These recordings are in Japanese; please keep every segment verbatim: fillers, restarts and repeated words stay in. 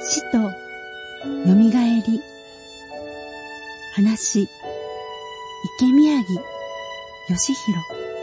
死とよみがえり。話、池宮城義弘。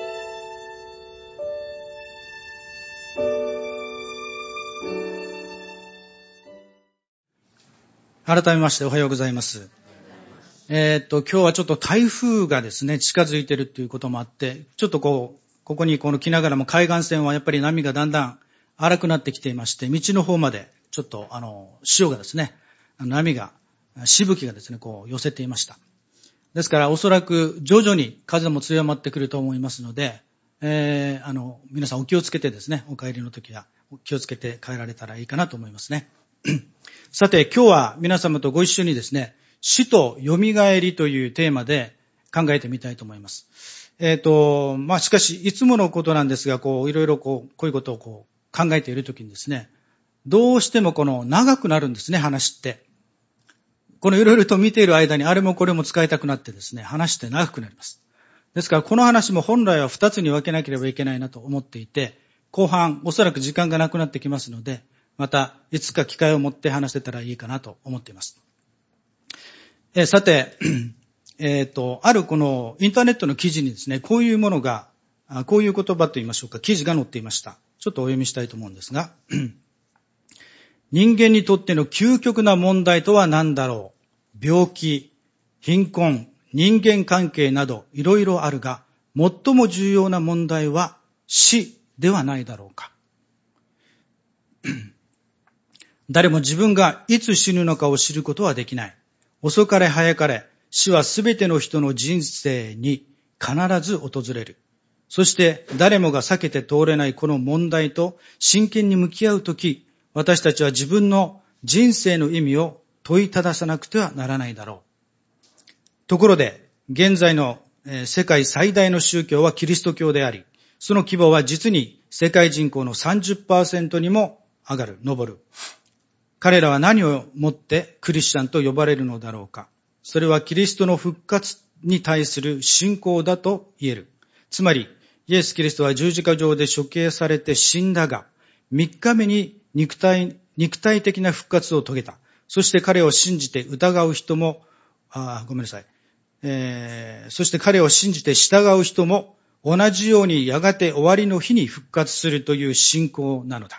改めましておはようございます。えー、っと今日はちょっと台風がですね近づいているということもあって、ちょっとこうここにこの来ながらも海岸線はやっぱり波がだんだん荒くなってきていまして、道の方までちょっとあの潮がですね、波がしぶきがですねこう寄せていました。ですからおそらく徐々に風も強まってくると思いますので、えー、あの皆さんお気をつけてですね、お帰りの時は気をつけて帰られたらいいかなと思いますね。さて今日は皆様とご一緒にですね、死とよみがえりというテーマで考えてみたいと思います。えっと、まあ、しかしいつものことなんですが、こういろいろこうこういうことをこう考えているときにですね、どうしてもこの長くなるんですね、話って。このいろいろと見ている間にあれもこれも使いたくなってですね、話って長くなります。ですからこの話も本来は二つに分けなければいけないなと思っていて、後半おそらく時間がなくなってきますので、またいつか機会を持って話せたらいいかなと思っています。えー、さて、えっと、あるこのインターネットの記事にですね、こういうものが、こういう言葉と言いましょうか、記事が載っていました。ちょっとお読みしたいと思うんですが、人間にとっての究極な問題とは何だろう。病気、貧困、人間関係などいろいろあるが、最も重要な問題は死ではないだろうか。誰も自分がいつ死ぬのかを知ることはできない。遅かれ早かれ、死はすべての人の人生に必ず訪れる。そして誰もが避けて通れないこの問題と真剣に向き合うとき、私たちは自分の人生の意味を問いたださなくてはならないだろう。ところで、現在の世界最大の宗教はキリスト教であり、その規模は実に世界人口の さんじゅっパーセント にも上がる、上る。彼らは何をもってクリスチャンと呼ばれるのだろうか。それはキリストの復活に対する信仰だと言える。つまり、イエス・キリストは十字架上で処刑されて死んだが、三日目に肉体、肉体的な復活を遂げた。そして彼を信じて疑う人も、あ、ごめんなさい。えー、そして彼を信じて従う人も同じようにやがて終わりの日に復活するという信仰なのだ。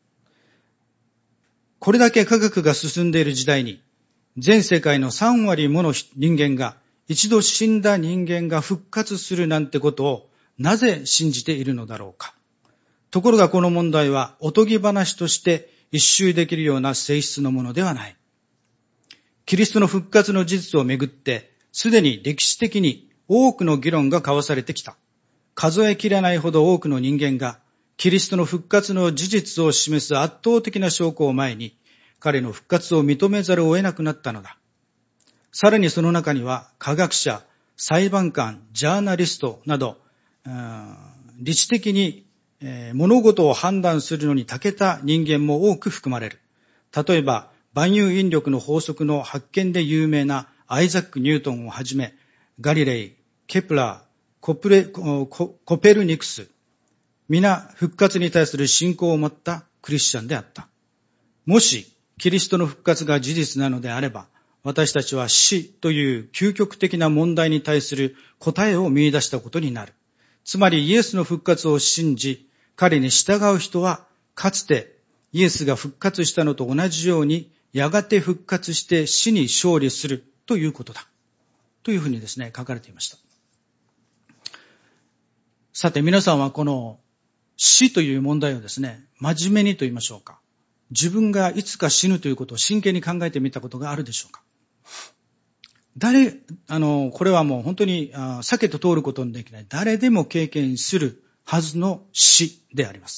これだけ科学が進んでいる時代に、全世界のさんわりもの人間が、一度死んだ人間が復活するなんてことをなぜ信じているのだろうか。ところがこの問題はおとぎ話として一蹴できるような性質のものではない。キリストの復活の事実をめぐって、すでに歴史的に多くの議論が交わされてきた。数えきれないほど多くの人間が、キリストの復活の事実を示す圧倒的な証拠を前に、彼の復活を認めざるを得なくなったのだ。さらにその中には、科学者、裁判官、ジャーナリストなど、理知的に物事を判断するのに長けた人間も多く含まれる。例えば、万有引力の法則の発見で有名なアイザック・ニュートンをはじめ、ガリレイ、ケプラー、コプレ、コ、コペルニクス、皆復活に対する信仰を持ったクリスチャンであった。もしキリストの復活が事実なのであれば、私たちは死という究極的な問題に対する答えを見出したことになる。つまりイエスの復活を信じ、彼に従う人はかつてイエスが復活したのと同じように、やがて復活して死に勝利するということだ。というふうにですね、書かれていました。さて皆さんはこの死という問題をですね、真面目にと言いましょうか。自分がいつか死ぬということを真剣に考えてみたことがあるでしょうか。誰、あの、これはもう本当にあ避けて通ることのできない、誰でも経験するはずの死であります。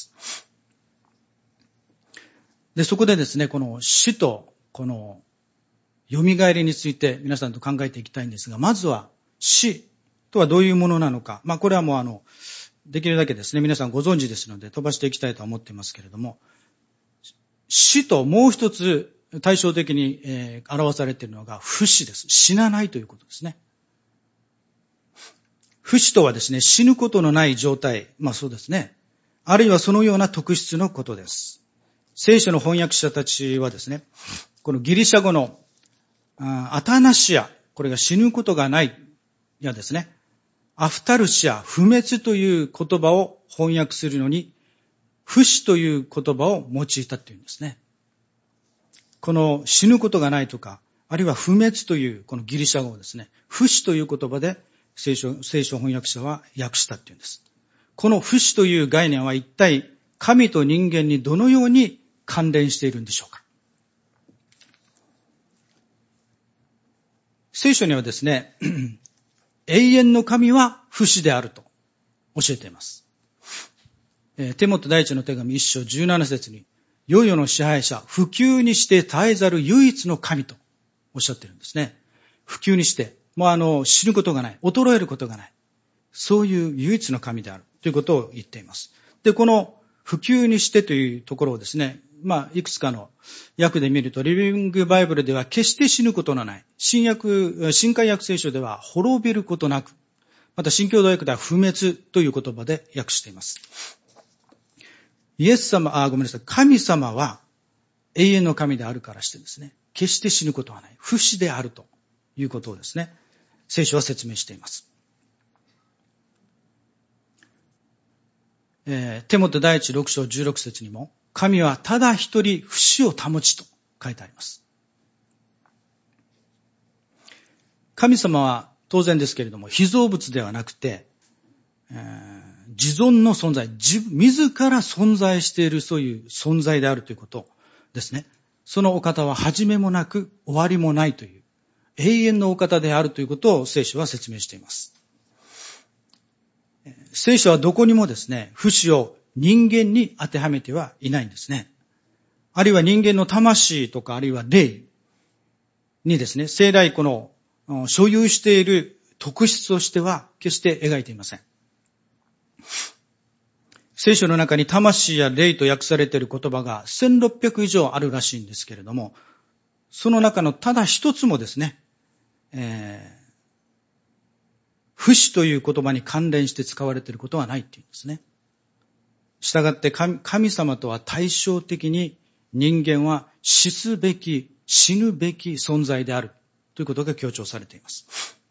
で、そこでですね、この死とこの蘇りについて皆さんと考えていきたいんですが、まずは死とはどういうものなのか。まあこれはもうあの、できるだけですね、皆さんご存知ですので飛ばしていきたいと思っていますけれども、死ともう一つ対照的に、えー、表されているのが不死です。死なないということですね。不死とはですね、死ぬことのない状態。まあそうですね。あるいはそのような特質のことです。 聖書の翻訳者たちはですね、このギリシャ語のアタナシア、これが死ぬことがないやですね、アフタルシア、不滅という言葉を翻訳するのに、不死という言葉を用いたっていうんですね。この死ぬことがないとか、あるいは不滅というこのギリシャ語をですね、不死という言葉で聖書、聖書翻訳者は訳したっていうんです。この不死という概念は一体神と人間にどのように関連しているんでしょうか。聖書にはですね、永遠の神は不死であると教えています。テモテ第一の手紙一章十七節に、世々の支配者、不朽にして絶えざる唯一の神とおっしゃっているんですね。不朽にして、もうあの、死ぬことがない、衰えることがない。そういう唯一の神であるということを言っています。で、この不朽にしてというところをですね、まあ、いくつかの訳で見ると、リビングバイブルでは決して死ぬことのない。新約、新海訳聖書では滅びることなく。また、新共同訳では不滅という言葉で訳しています。イエス様、あ、ごめんなさい。神様は永遠の神であるからしてですね、決して死ぬことはない。不死であるということをですね、聖書は説明しています。えー、テモテ第一六章十六節にも、神はただ一人不死を保ちと書いてあります。神様は当然ですけれども、被造物ではなくて、えー自存の存在、自自ら存在しているそういう存在であるということですね。そのお方は始めもなく終わりもないという永遠のお方であるということを聖書は説明しています。聖書はどこにもですね、不死を人間に当てはめてはいないんですね。あるいは人間の魂とかあるいは霊にですね、生来この所有している特質としては決して描いていません。聖書の中に魂や霊と訳されている言葉がせんろっぴゃく以上あるらしいんですけれども、その中のただ一つもですね、えー、不死という言葉に関連して使われていることはないっていうんですね。したがって神、神様とは対照的に人間は死すべき、死ぬべき存在であるということが強調されています。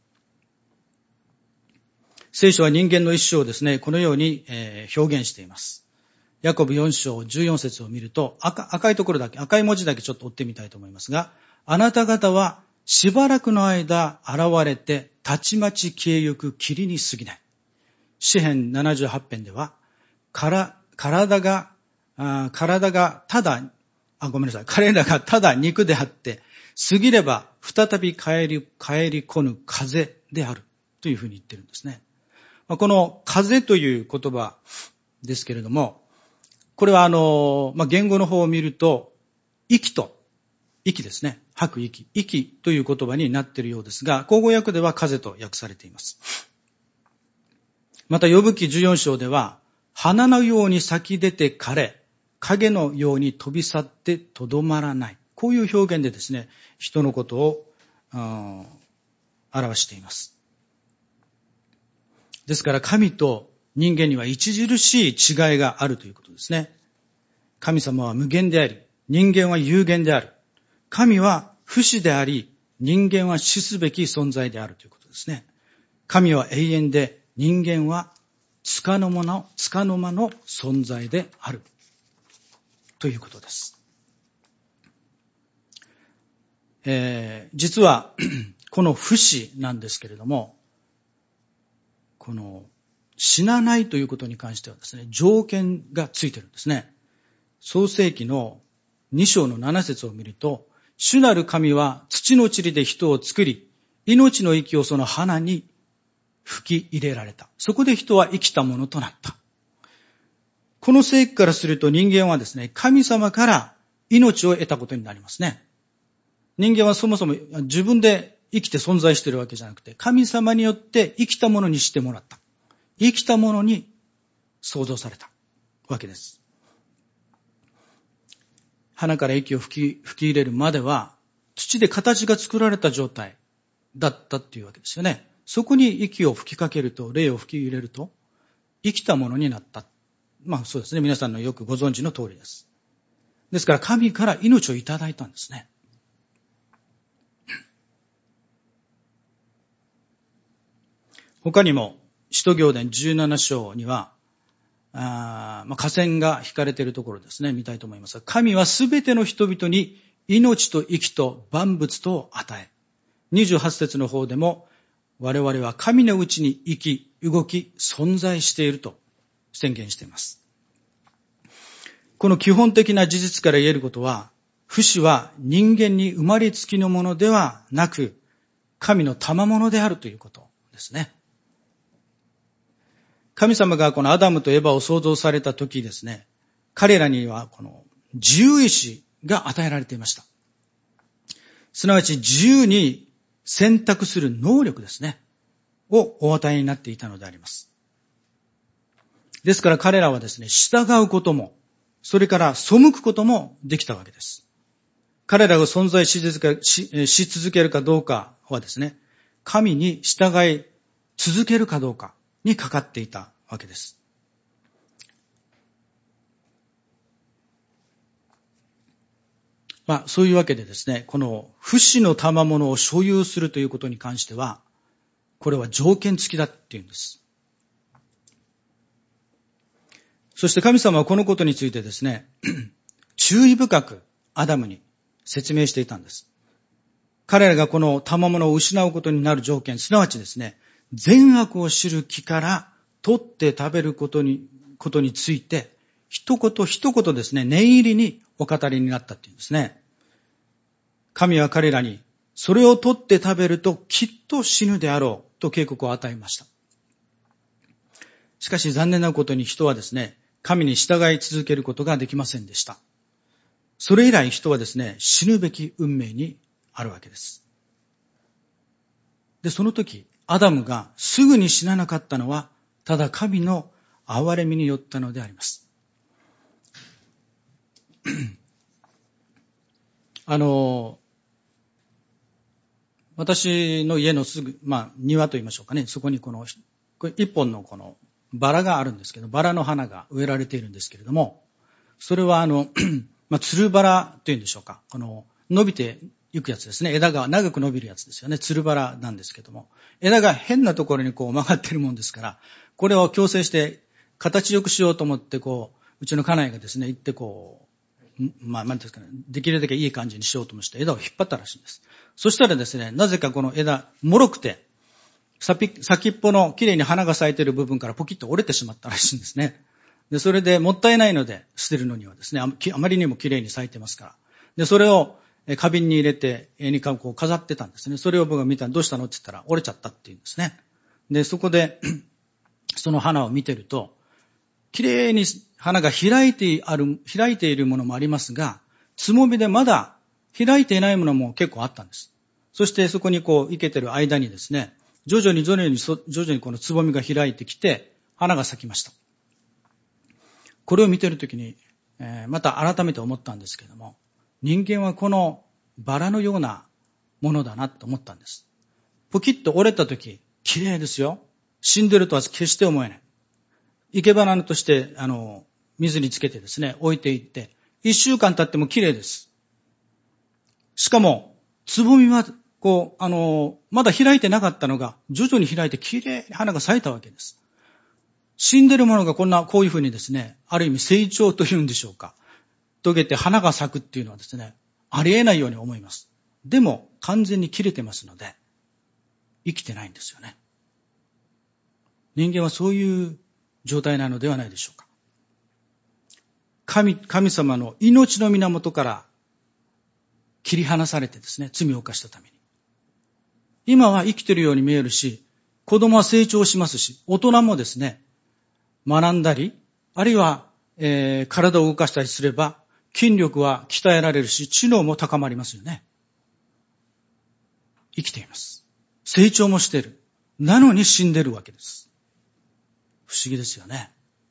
聖書は人間の一生をですね、このように表現しています。ヤコブよん章じゅうよん節を見ると、赤、赤いところだけ、赤い文字だけちょっと追ってみたいと思いますが、あなた方はしばらくの間現れて、たちまち消えゆく霧に過ぎない。詩編ななじゅうはち編では、から体が、あ体がただ、あ、ごめんなさい、彼らがただ肉であって、過ぎれば再び帰り、帰り来ぬ風であるというふうに言ってるんですね。この風という言葉ですけれども、これはあの、まあ、言語の方を見ると、息と、息ですね。吐く息、息という言葉になっているようですが、口語訳では風と訳されています。また、ヨブ記じゅうよん章では、花のように咲き出て枯れ、影のように飛び去ってとどまらない。こういう表現でですね、人のことを表しています。ですから神と人間には著しい違いがあるということですね。神様は無限であり、人間は有限である。神は不死であり、人間は死すべき存在であるということですね。神は永遠で、人間は束の間の、束の間の存在であるということです。えー、実はこの不死なんですけれども、この死なないということに関してはですね、条件がついてるんですね。創世記のに章のなな節を見ると、主なる神は土の塵で人を作り、命の息をその花に吹き入れられた。そこで人は生きたものとなった。この聖句からすると人間はですね、神様から命を得たことになりますね。人間はそもそも自分で生きて存在しているわけじゃなくて、神様によって生きたものにしてもらった。生きたものに創造されたわけです。鼻から息を吹き、吹き入れるまでは、土で形が作られた状態だったっていうわけですよね。そこに息を吹きかけると、霊を吹き入れると、生きたものになった。まあそうですね。皆さんのよくご存知の通りです。 ですから神から命をいただいたんですね。他にも、使徒行伝じゅうなな章には、あまあ、河川が引かれているところですね、見たいと思いますが、神はすべての人々に命と息と万物とを与え、にじゅうはち節の方でも、我々は神のうちに生き、動き、存在していると宣言しています。この基本的な事実から言えることは、不死は人間に生まれつきのものではなく、神の賜物であるということですね。神様がこのアダムとエバを創造された時ですね、彼らにはこの自由意志が与えられていました。すなわち自由に選択する能力ですね、をお与えになっていたのであります。ですから彼らはですね、従うことも、それから背くこともできたわけです。彼らが存在し続け、し、し続けるかどうかはですね、神に従い続けるかどうかにかかっていたわけです。まあ、そういうわけでですね、この不死の賜物を所有するということに関しては、これは条件付きだっていうんです。そして神様はこのことについてですね、注意深くアダムに説明していたんです。彼らがこの賜物を失うことになる条件、すなわちですね、善悪を知る木から取って食べることに、ことについて、一言一言ですね、念入りにお語りになったっていうんですね。神は彼らに、それを取って食べるときっと死ぬであろうと警告を与えました。しかし残念なことに人はですね、神に従い続けることができませんでした。それ以来人はですね、死ぬべき運命にあるわけです。で、その時、アダムがすぐに死ななかったのは、ただ神の憐れみによったのであります。あの、私の家のすぐ、まあ、庭と言いましょうかね、そこにこの、これ一本のこのバラがあるんですけど、バラの花が植えられているんですけれども、それはあの、まあ、つるバラというんでしょうか、この、伸びていくやつですね。枝が長く伸びるやつですよね。つるバラなんですけども、枝が変なところにこう曲がってるもんですから、これを矯正して形良くしようと思ってこう、うちの家内がですね、行ってこう、まあ、なんていうんですかね、できるだけいい感じにしようともして枝を引っ張ったらしいんです。そしたらですね、なぜかこの枝、脆くて、先っぽの綺麗に花が咲いている部分からポキッと折れてしまったらしいんですね。で、それでもったいないので捨てるのにはですね、あまりにも綺麗に咲いてますから。で、それを花瓶に入れて絵にこう飾ってたんですね。それを僕が見たらどうしたのって言ったら折れちゃったって言うんですね。で、そこでその花を見てると、綺麗に花が開いてある、開いているものもありますが、つぼみでまだ開いていないものも結構あったんです。そしてそこにこう生けてる間にですね、徐々に徐々に徐々にこのつぼみが開いてきて、花が咲きました。これを見てるときに、えー、また改めて思ったんですけれども、人間はこのバラのようなものだなと思ったんです。ポキッと折れたとき、綺麗ですよ。死んでるとは決して思えない。生け花として、あの、水につけてですね、置いていって、一週間経っても綺麗です。しかも、つぼみは、こう、あの、まだ開いてなかったのが、徐々に開いて綺麗に花が咲いたわけです。死んでるものがこんな、こういうふうにですね、ある意味成長というんでしょうか。遂げて花が咲くっていうのはですね、ありえないように思います。でも、完全に切れてますので、生きてないんですよね。人間はそういう状態なのではないでしょうか。神、神様の命の源から切り離されてですね、罪を犯したために。今は生きてるように見えるし、子供は成長しますし、大人もですね、学んだり、あるいは、えー、体を動かしたりすれば、筋力は鍛えられるし、知能も高まりますよね。生きています。成長もしている。なのに死んでるわけです。不思議ですよね。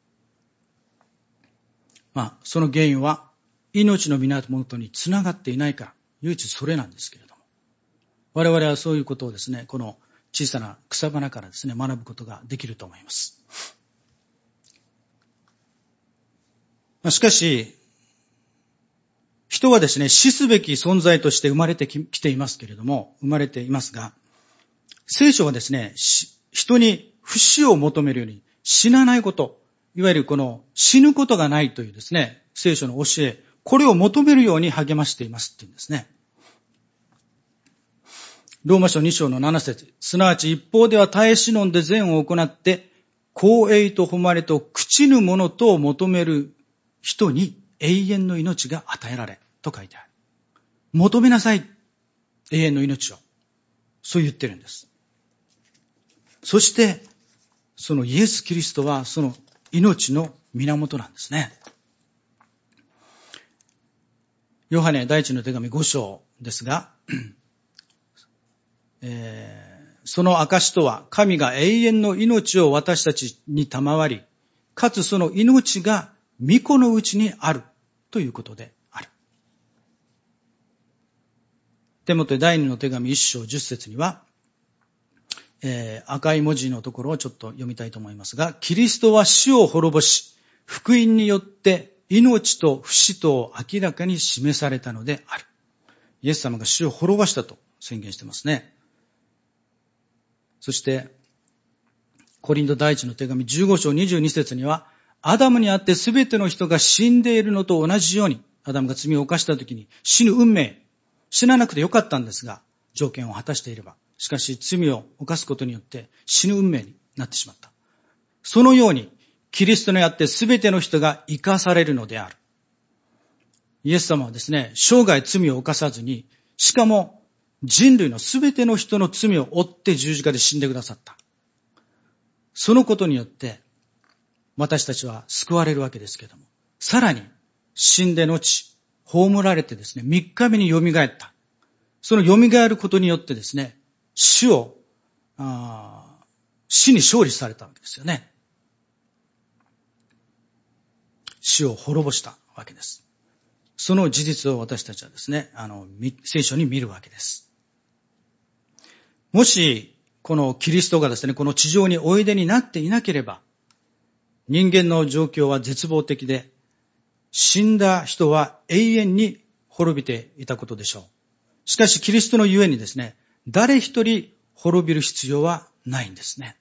まあ、その原因は、命の源につながっていないから、唯一それなんですけれども。我々はそういうことをですね、この小さな草花からですね、学ぶことができると思います。しかし、 人はですね、死すべき存在として生まれてきていますけれども、生まれていますが、聖書はですね、人に不死を求めるように死なないこと、いわゆるこの死ぬことがないというですね、聖書の教え、これを求めるように励ましていますっていうんですね。ローマ書に章のなな節、すなわち一方では耐え忍んで善を行って、公栄と誉れと朽ちぬものとを求める人に永遠の命が与えられ、と書いてある。求めなさい、永遠の命を。そう言ってるんです。そして、そのイエス・キリストはその命の源なんですね。ヨハネ第一の手紙ご章ですが、えー、その証とは神が永遠の命を私たちに賜り、かつその命が御子のうちにあるということである。テモテ第二の手紙一章十節には、えー、赤い文字のところをちょっと読みたいと思いますが、キリストは死を滅ぼし、福音によって命と不死とを明らかに示されたのである。イエス様が死を滅ぼしたと宣言してますね。そして、コリント第一の手紙じゅうご章にじゅうに節には、アダムにあってすべての人が死んでいるのと同じように、アダムが罪を犯したときに死ぬ運命、死ななくてよかったんですが、条件を果たしていれば。しかし罪を犯すことによって死ぬ運命になってしまった。そのように、キリストにあってすべての人が生かされるのである。イエス様はですね、生涯罪を犯さずに、しかも人類のすべての人の罪を負って十字架で死んでくださった。そのことによって、私たちは救われるわけですけれども、さらに死んで後、葬られてですね、三日目によみがえった。そのよみがえることによってですね、死を、あ死に勝利されたわけですよね。死を滅ぼしたわけです。その事実を私たちはですね、あの、聖書に見るわけです。もし、このキリストがですね、この地上においでになっていなければ、人間の状況は絶望的で、死んだ人は永遠に滅びていたことでしょう。しかし、キリストのゆえにですね、誰一人滅びる必要はないんですね。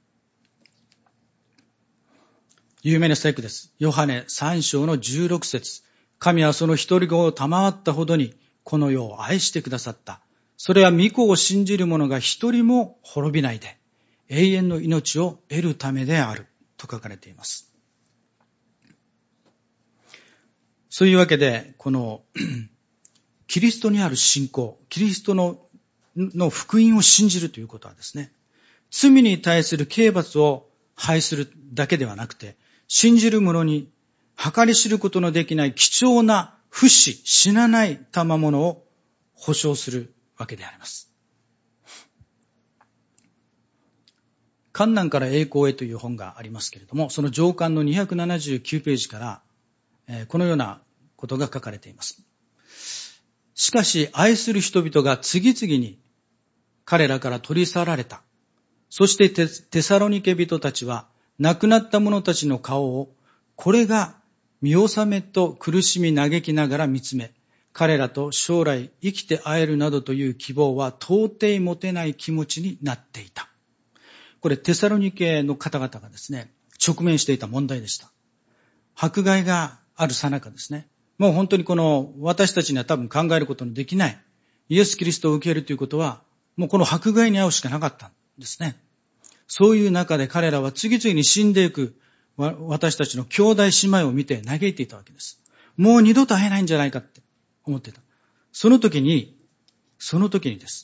有名な聖句です。ヨハネさん章のじゅうろく節。神はその一人子を賜ったほどにこの世を愛してくださった。それは御子を信じる者が一人も滅びないで永遠の命を得るためであると書かれています。そういうわけで、このキリストにある信仰、キリストのの福音を信じるということはですね、罪に対する刑罰を廃するだけではなくて、信じる者に計り知ることのできない貴重な不死、死なない賜物を保証するわけであります。艱難から栄光へという本がありますけれども、その上巻のにひゃくななじゅうきゅうページから、えー、このようなことが書かれています。しかし愛する人々が次々に彼らから取り去られた。そしてテ, テサロニケ人たちは亡くなった者たちの顔をこれが見納めと苦しみ嘆きながら見つめ、彼らと将来生きて会えるなどという希望は到底持てない気持ちになっていた。これテサロニケの方々がですね、直面していた問題でした。迫害がある最中ですね。もう本当にこの私たちには多分考えることのできないイエス・キリストを受けるということはもうこの迫害に遭うしかなかったんですね。そういう中で彼らは次々に死んでいく私たちの兄弟姉妹を見て嘆いていたわけです。もう二度と会えないんじゃないかって思っていた。その時に、その時にです。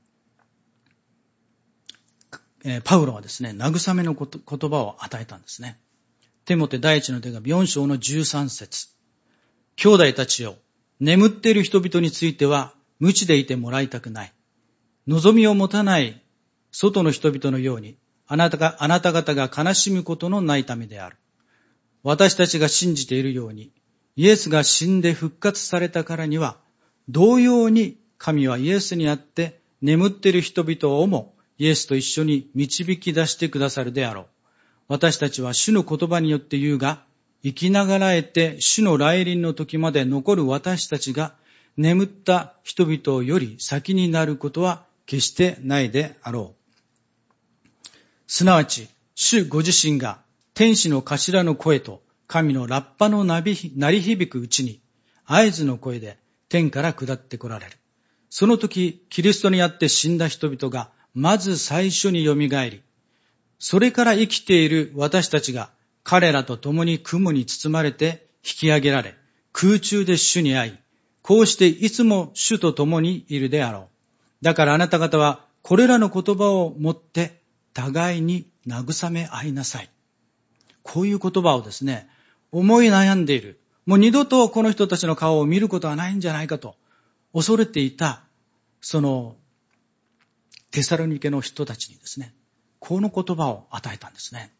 えー、パウロはですね、慰めの言葉を与えたんですね。テモテ第一の手紙よん章のじゅうさん節。兄弟たちよ、眠っている人々については無知でいてもらいたくない。望みを持たない外の人々のように、あなたが、あなた方が悲しむことのないためである。私たちが信じているように、イエスが死んで復活されたからには、同様に神はイエスにあって眠っている人々をもイエスと一緒に導き出してくださるであろう。私たちは主の言葉によって言うが、 生きながらえて主の来臨の時まで残る私たちが眠った人々より先になることは決してないであろう。すなわち、主ご自身が天使の頭の声と神のラッパの鳴り響くうちに合図の声で天から下って来られる。その時、キリストにあって死んだ人々がまず最初によみがえり、それから生きている私たちが彼らと共に雲に包まれて引き上げられ、空中で主に会い、こうしていつも主と共にいるであろう。だからあなた方はこれらの言葉をもって互いに慰め合いなさい。こういう言葉をですね、思い悩んでいる。もう二度とこの人たちの顔を見ることはないんじゃないかと恐れていた、そのテサロニケの人たちにですね、この言葉を与えたんですね。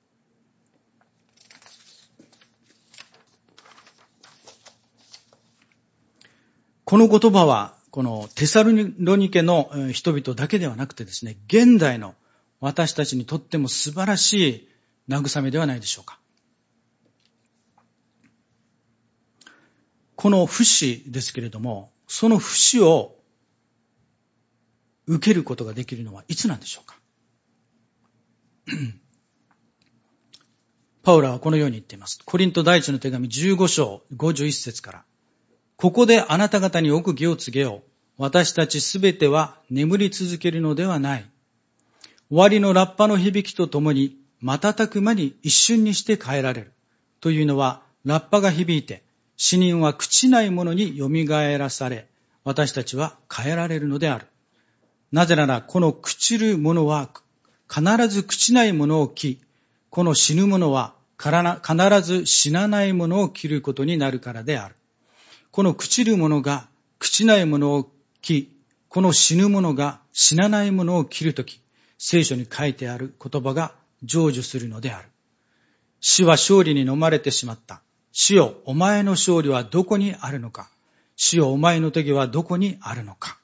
この言葉は、このテサロニケの人々だけではなくてですね、現代の私たちにとっても素晴らしい慰めではないでしょうか。この不死ですけれども、その不死を受けることができるのはいつなんでしょうか。パウラはこのように言っています。コリント第一の手紙じゅうご章ごじゅういち節から、ここであなた方に奥義を告げよう。私たちすべては眠り続けるのではない。終わりのラッパの響きとともに瞬く間に一瞬にして変えられる。というのは、ラッパが響いて、死人は朽ちないものによみがえらされ、私たちは変えられるのである。なぜなら、この朽ちるものは必ず朽ちないものを着、この死ぬものは必ず死なないものを着ることになるからである。この朽ちるものが朽ちないものを着、この死ぬものが死なないものを着るとき、聖書に書いてある言葉が成就するのである。死は勝利に飲まれてしまった。死よ、お前の勝利はどこにあるのか。死よ、お前の時はどこにあるのか。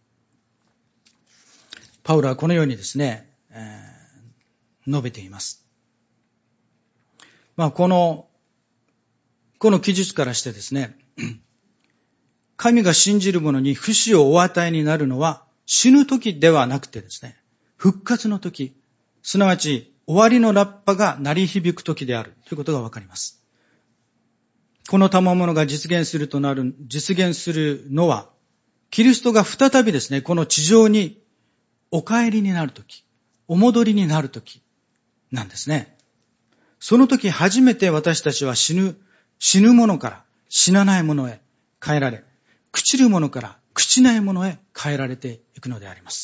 パウロはこのようにですね、えー、述べています。まあ、この、この記述からしてですね、神が信じる者に不死をお与えになるのは死ぬ時ではなくてですね、復活の時、すなわち終わりのラッパが鳴り響く時であるということがわかります。この賜物が実現するとなる、実現するのは、キリストが再びですね、この地上にお帰りになる時、お戻りになる時なんですね。その時初めて私たちは死ぬ、死ぬものから死なないものへ変えられ、朽ちるものから朽ちないものへ変えられていくのであります。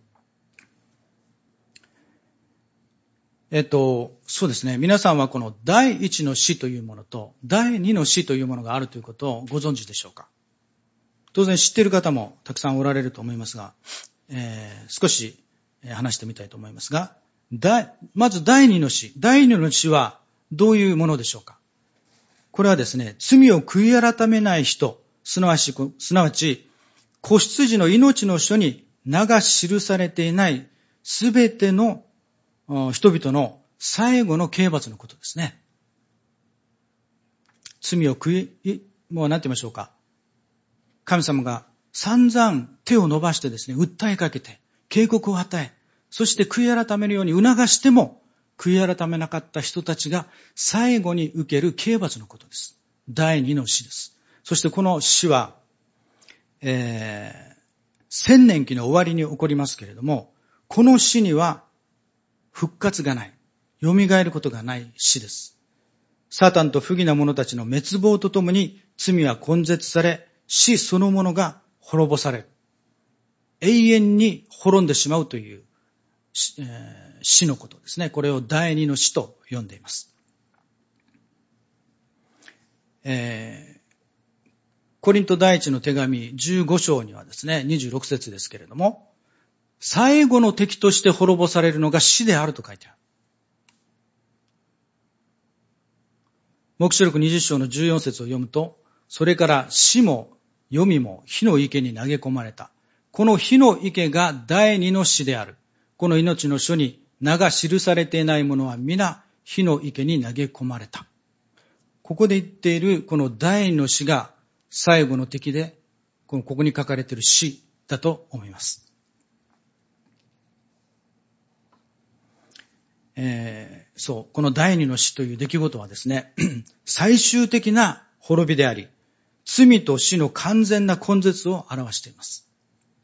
えっと、そうですね。皆さんはこの第一の死というものと第二の死というものがあるということをご存知でしょうか。当然知っている方もたくさんおられると思いますが、えー、少し話してみたいと思いますが、まず第二の死。第二の死はどういうものでしょうか。これはですね、罪を悔い改めない人、すなわち、すなわち、子羊の命の書に名が記されていないすべての人々の最後の刑罰のことですね。罪を悔い、もう何て言いましょうか。神様が散々手を伸ばしてですね、訴えかけて、警告を与え、そして悔い改めるように促しても、悔い改めなかった人たちが最後に受ける刑罰のことです。第二の死です。そしてこの死は、えー、千年期の終わりに起こりますけれども、この死には復活がない。蘇ることがない死です。サタンと不義な者たちの滅亡とともに罪は根絶され、死そのものが滅ぼされる。永遠に滅んでしまうという、えー、死のことですね。これを第二の死と呼んでいます。えーコリント第一の手紙じゅうご章にはですね、にじゅうろく節ですけれども、最後の敵として滅ぼされるのが死であると書いてある。黙示録にじゅう章のじゅうよん節を読むと、それから死も黄泉も火の池に投げ込まれた。この火の池が第二の死である。この命の書に名が記されていないものは皆火の池に投げ込まれた。 ここで言っているこの第二の死が最後の敵で、このここに書かれている死だと思います。えー、そう、この第二の死という出来事はですね、最終的な滅びであり、罪と死の完全な根絶を表しています。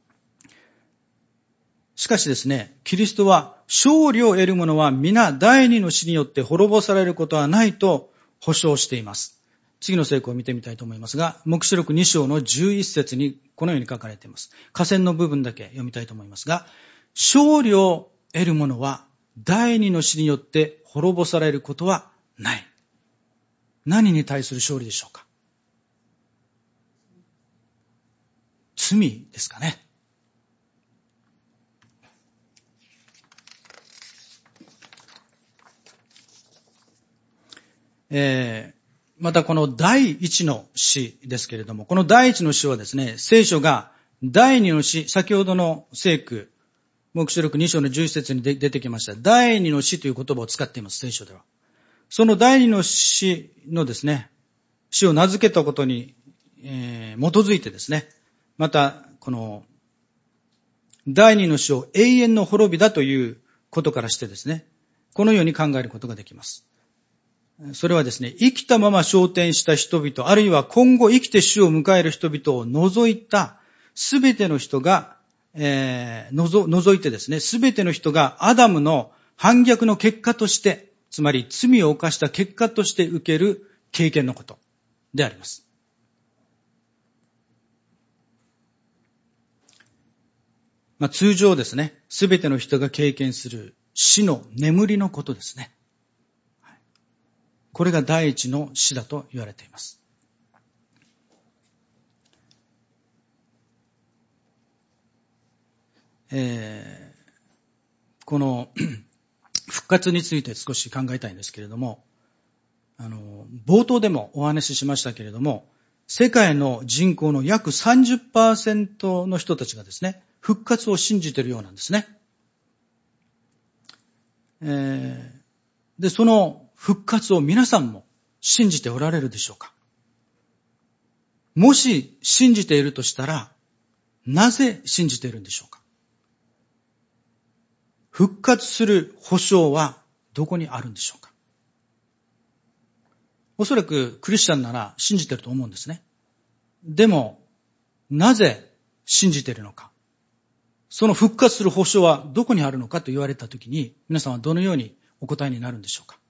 しかしですね、キリストは勝利を得る者は皆第二の死によって滅ぼされることはないと保証しています。次の聖句を見てみたいと思いますが、黙示録に章のじゅういち節にこのように書かれています。下線の部分だけ読みたいと思いますが、勝利を得る者は第二の死によって滅ぼされることはない。何に対する勝利でしょうか？罪ですかね。えー、またこの第一の死ですけれども、この第一の死はですね、聖書が第二の死、先ほどの聖句、黙示録に章のじゅういち節に出てきました。第二の死という言葉を使っています、聖書では。その第二の死のですね、死を名付けたことに、えー、基づいてですね、また、この、第二の死を永遠の滅びだということからしてですね、このように考えることができます。それはですね、生きたまま昇天した人々、あるいは今後生きて死を迎える人々を除いたすべての人が、えー、除、除いてですね、すべての人がアダムの反逆の結果として、つまり罪を犯した結果として受ける経験のことであります。まあ、通常ですね、すべての人が経験する死の眠りのことですね。これが第一の死だと言われています。えー、この復活について少し考えたいんですけれども、あの冒頭でもお話ししましたけれども、世界の人口の約 さんじゅっパーセント の人たちがですね、復活を信じているようなんですね。えー、で、その復活を皆さんも信じておられるでしょうか？もし信じているとしたら、なぜ信じているんでしょうか？復活する保証はどこにあるんでしょうか？おそらくクリスチャンなら信じていると思うんですね。でも、なぜ信じているのか？その復活する保証はどこにあるのかと言われたときに、皆さんはどのようにお答えになるんでしょうか？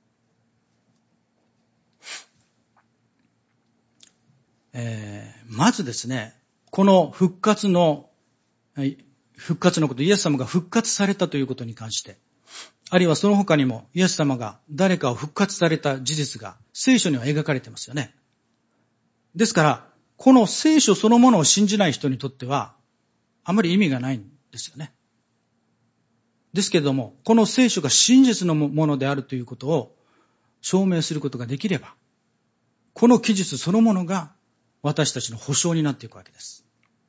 えー、まずですね、この復活の、復活のこと、イエス様が復活されたということに関して、あるいはその他にもイエス様が誰かを復活された事実が聖書には描かれてますよね。ですから、この聖書そのものを信じない人にとっては、あまり意味がないんですよね。ですけれども、この聖書が真実のものであるということを証明することができれば、この記述そのものが私たちの保証になっていくわけです。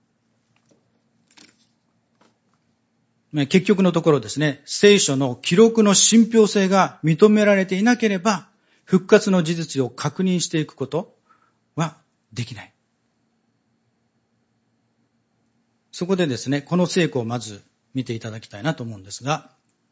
結局のところですね、聖書の記録の信憑性が認められていなければ、復活の事実を確認していくことはできない。そこでですね、この聖句をまず見ていただきたいなと思うんですが、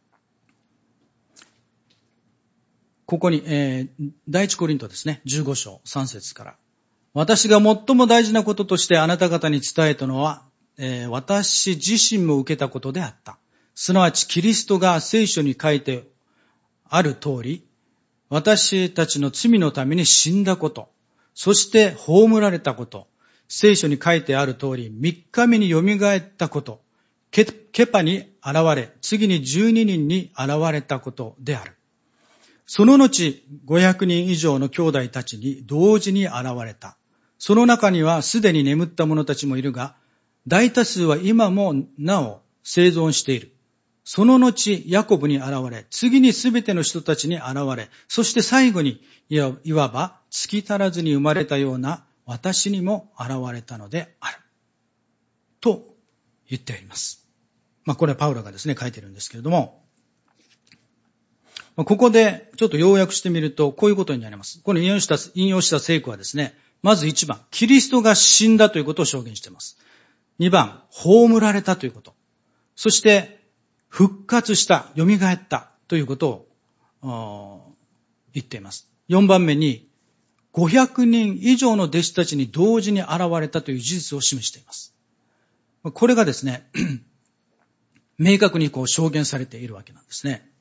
ここに、えー、第一コリントですね、じゅうご章さん節から。私が最も大事なこととしてあなた方に伝えたのは、えー、私自身も受けたことであった。すなわちキリストが聖書に書いてある通り、私たちの罪のために死んだこと、そして葬られたこと、聖書に書いてある通り、三日目によみがえったこと、ケ, ケパに現れ、次に十二人に現れたことである。その後、ごひゃくにん以上の兄弟たちに同時に現れた。その中にはすでに眠った者たちもいるが、大多数は今もなお生存している。その後、ヤコブに現れ、次にすべての人たちに現れ、そして最後に、いわば月足らずに生まれたような私にも現れたのである。と言ってあります。まあこれはパウロがですね、書いてるんですけれども、 ここでちょっと要約してみると、こういうことになります。この引用した、引用した聖句はですね、まずいちばん、キリストが死んだということを証言しています。にばん、葬られたということ。そして、復活した、蘇ったということを言っています。よんばんめに、ごひゃくにん以上の弟子たちに同時に現れたという事実を示しています。これがですね、明確にこう証言されているわけなんですね。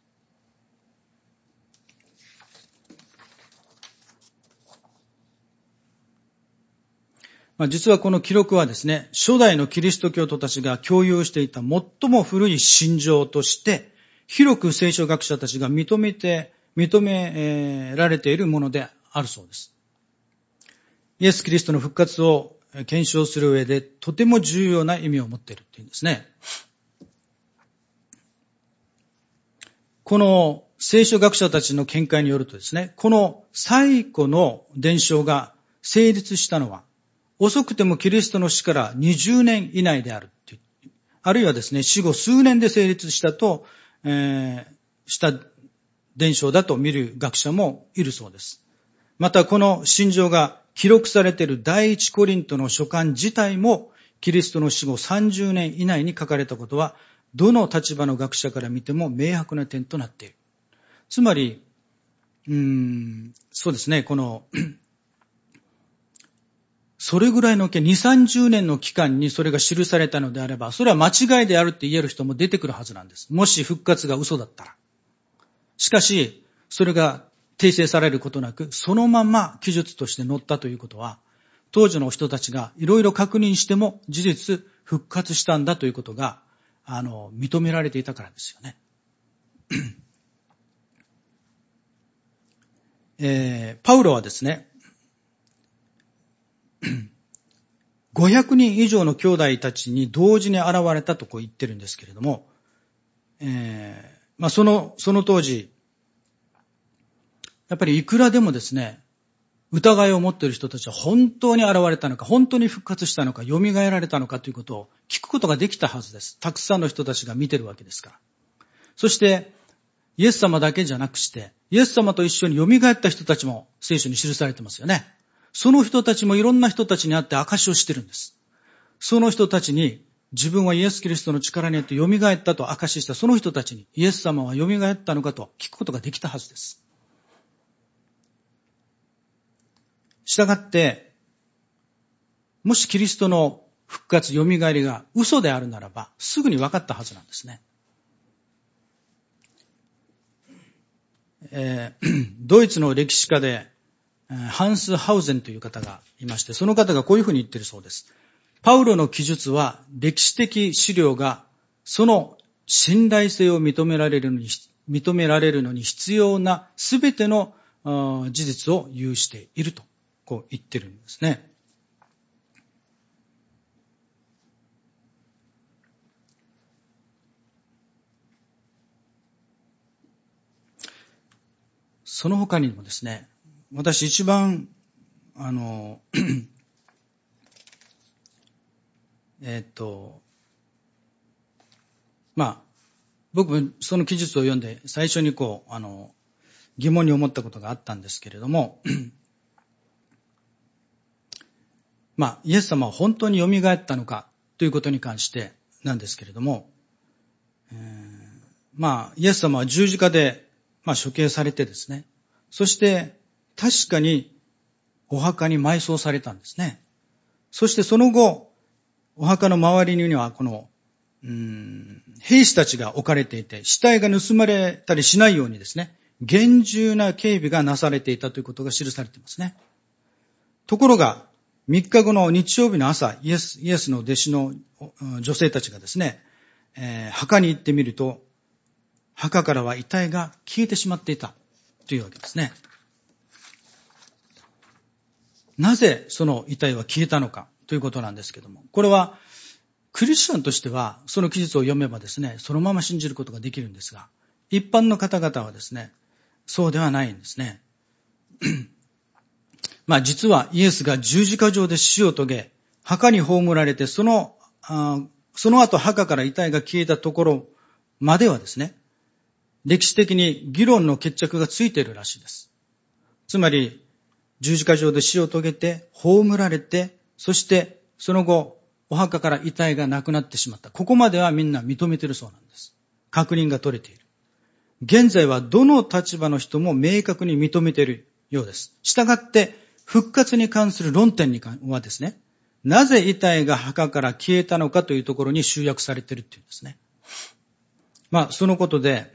まあ、実はこの記録はですね、初代のキリスト教徒たちが共有していた最も古い信条として、広く聖書学者たちが認めて、認められているものであるそうです。イエス・キリストの復活を検証する上で、とても重要な意味を持っているというんですね。この聖書学者たちの見解によるとですね、この最古の伝承が成立したのは、遅くてもキリストの死からにじゅうねん以内であるっていう。あるいはですね、死後数年で成立したと、えー、した伝承だと見る学者もいるそうです。またこの信条が記録されている第一コリントの書簡自体もキリストの死後さんじゅうねん以内に書かれたことは、どの立場の学者から見ても明白な点となっている。つまり、うーん、そうですね、このそれぐらいのに、さんじゅうねんの期間にそれが記されたのであれば、それは間違いであるって言える人も出てくるはずなんです。もし復活が嘘だったら。しかし、それが訂正されることなく、そのまま記述として載ったということは、当時の人たちがいろいろ確認しても事実復活したんだということが、あの、認められていたからですよね。えー、パウロはですね、ごひゃくにん以上の兄弟たちに同時に現れたとこう言ってるんですけれども、えー、まあその、その当時、やっぱりいくらでもですね、疑いを持っている人たちは本当に現れたのか、本当に復活したのか、蘇られたのかということを聞くことができたはずです。たくさんの人たちが見てるわけですから。そして、イエス様だけじゃなくして、イエス様と一緒に蘇った人たちも聖書に記されてますよね。その人たちもいろんな人たちに会って証しをしてるんです。その人たちに自分はイエス・キリストの力によって蘇ったと証ししたその人たちにイエス様は蘇ったのかと聞くことができたはずです。したがって、もしキリストの復活、蘇りが嘘であるならば、すぐに分かったはずなんですね。えー、ドイツの歴史家で、ハンス・ハウゼンという方がいまして、その方がこういうふうに言っているそうです。パウロの記述は歴史的資料がその信頼性を認められるのに、認められるのに必要なすべての事実を有していると、こう言ってるんですね。その他にもですね、私一番、あの、えっと、まあ、僕、その記述を読んで、最初にこう、あの、疑問に思ったことがあったんですけれども、まあ、イエス様は本当に蘇ったのかということに関してなんですけれども、えー、まあ、イエス様は十字架で、まあ、処刑されてですね、そして確かにお墓に埋葬されたんですね。そしてその後、お墓の周りにはこの、うーん、兵士たちが置かれていて、死体が盗まれたりしないようにですね、厳重な警備がなされていたということが記されていますね。ところが、みっかごの日曜日の朝、イエス、イエスの弟子の女性たちがですね、えー、墓に行ってみると、墓からは遺体が消えてしまっていたというわけですね。なぜその遺体は消えたのかということなんですけども、これはクリスチャンとしてはその記述を読めばですね、そのまま信じることができるんですが、一般の方々はですね、そうではないんですね。まあ実はイエスが十字架上で死を遂げ、墓に葬られて、その、あその後墓から遺体が消えたところまではですね、 歴史的に議論の決着がついているらしいです。つまり、十字架上で死を遂げて、葬られて、そしてその後、お墓から遺体がなくなってしまった。ここまではみんな認めているそうなんです。確認が取れている。現在はどの立場の人も明確に認めているようです。したがって、復活に関する論点にはですね、なぜ遺体が墓から消えたのかというところに集約されているっていうんですね。まあ、そのことで、